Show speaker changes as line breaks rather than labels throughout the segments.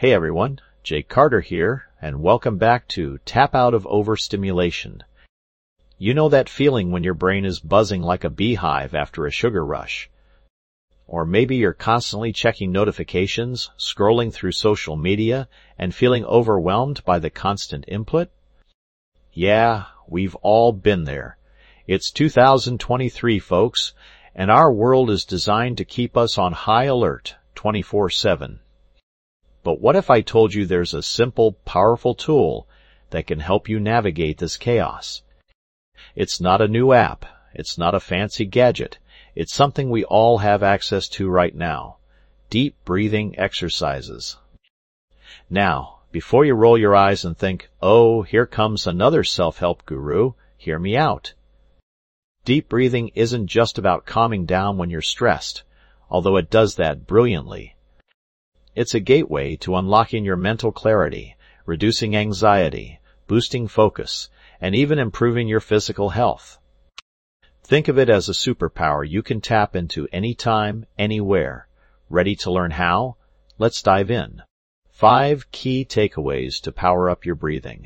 Hey everyone, Jake Carter here, and welcome back to Tap Out of Overstimulation. You know that feeling when your brain is buzzing like a beehive after a sugar rush? Or maybe you're constantly checking notifications, scrolling through social media, and feeling overwhelmed by the constant input? Yeah, we've all been there. It's 2023, folks, and our world is designed to keep us on high alert 24/7. But what if I told you there's a simple, powerful tool that can help you navigate this chaos? It's not a new app. It's not a fancy gadget. It's something we all have access to right now. Deep breathing exercises. Now, before you roll your eyes and think, oh, here comes another self-help guru, hear me out. Deep breathing isn't just about calming down when you're stressed, although it does that brilliantly. It's a gateway to unlocking your mental clarity, reducing anxiety, boosting focus, and even improving your physical health. Think of it as a superpower you can tap into anytime, anywhere. Ready to learn how? Let's dive in. 5 key takeaways to power up your breathing.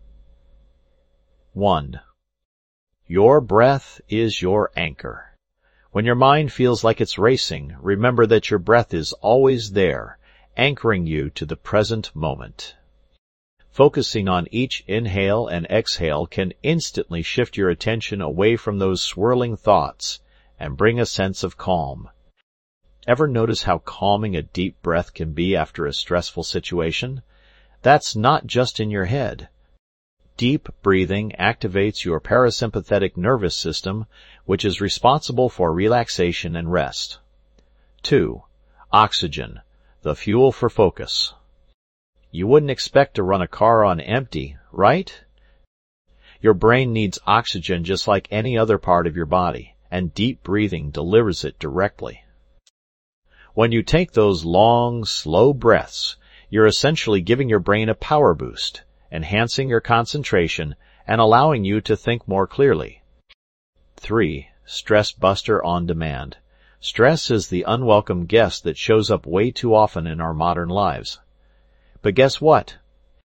1. Your breath is your anchor. When your mind feels like it's racing, remember that your breath is always there, anchoring you to the present moment. Focusing on each inhale and exhale can instantly shift your attention away from those swirling thoughts and bring a sense of calm. Ever notice how calming a deep breath can be after a stressful situation? That's not just in your head. Deep breathing activates your parasympathetic nervous system, which is responsible for relaxation and rest. 2. Oxygen, the fuel for focus. You wouldn't expect to run a car on empty, right? Your brain needs oxygen just like any other part of your body, and deep breathing delivers it directly. When you take those long, slow breaths, you're essentially giving your brain a power boost, enhancing your concentration and allowing you to think more clearly. 3. Stress Buster on Demand. Stress is the unwelcome guest that shows up way too often in our modern lives. But guess what?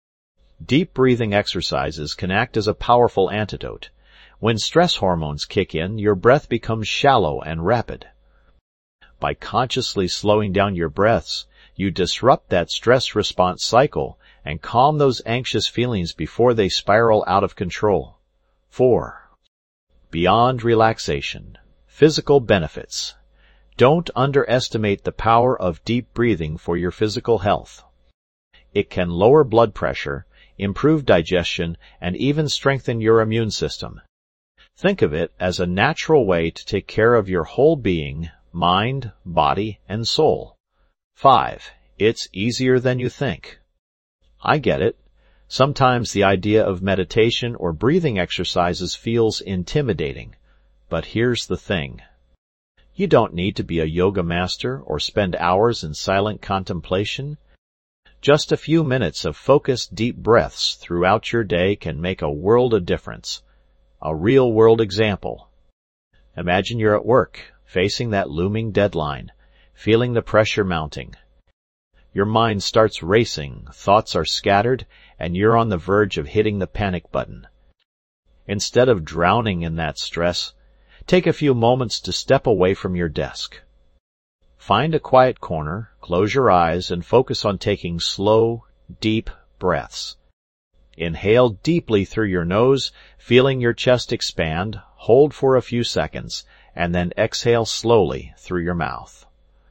Deep breathing exercises can act as a powerful antidote. When stress hormones kick in, your breath becomes shallow and rapid. By consciously slowing down your breaths, you disrupt that stress response cycle and calm those anxious feelings before they spiral out of control. 4. Beyond relaxation. Physical benefits. Don't underestimate the power of deep breathing for your physical health. It can lower blood pressure, improve digestion, and even strengthen your immune system. Think of it as a natural way to take care of your whole being, mind, body, and soul. 5. It's easier than you think. I get it. Sometimes the idea of meditation or breathing exercises feels intimidating. But here's the thing. You don't need to be a yoga master or spend hours in silent contemplation. Just a few minutes of focused deep breaths throughout your day can make a world of difference. A real-world example. Imagine you're at work, facing that looming deadline, feeling the pressure mounting. Your mind starts racing, thoughts are scattered, and you're on the verge of hitting the panic button. Instead of drowning in that stress, take a few moments to step away from your desk. Find a quiet corner, close your eyes, and focus on taking slow, deep breaths. Inhale deeply through your nose, feeling your chest expand, hold for a few seconds, and then exhale slowly through your mouth.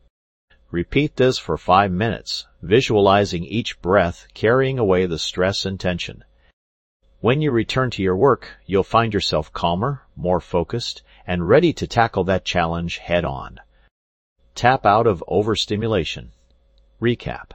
Repeat this for 5 minutes, visualizing each breath carrying away the stress and tension. When you return to your work, you'll find yourself calmer, more focused, and ready to tackle that challenge head-on. Tap out of overstimulation. Recap.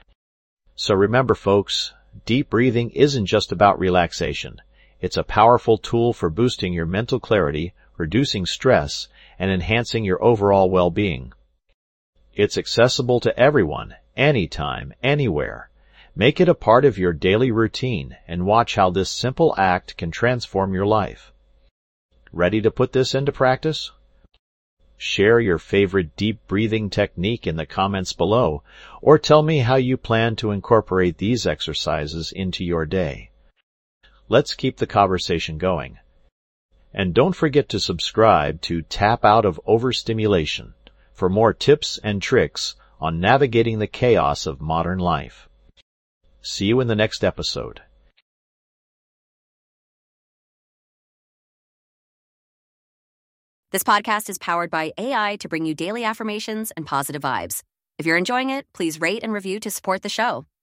So remember, folks, deep breathing isn't just about relaxation. It's a powerful tool for boosting your mental clarity, reducing stress, and enhancing your overall well-being. It's accessible to everyone, anytime, anywhere. Make it a part of your daily routine and watch how this simple act can transform your life. Ready to put this into practice? Share your favorite deep breathing technique in the comments below, or tell me how you plan to incorporate these exercises into your day. Let's keep the conversation going. And don't forget to subscribe to Tap Out of Overstimulation for more tips and tricks on navigating the chaos of modern life. See you in the next episode.
This podcast is powered by AI to bring you daily affirmations and positive vibes. If you're enjoying it, please rate and review to support the show.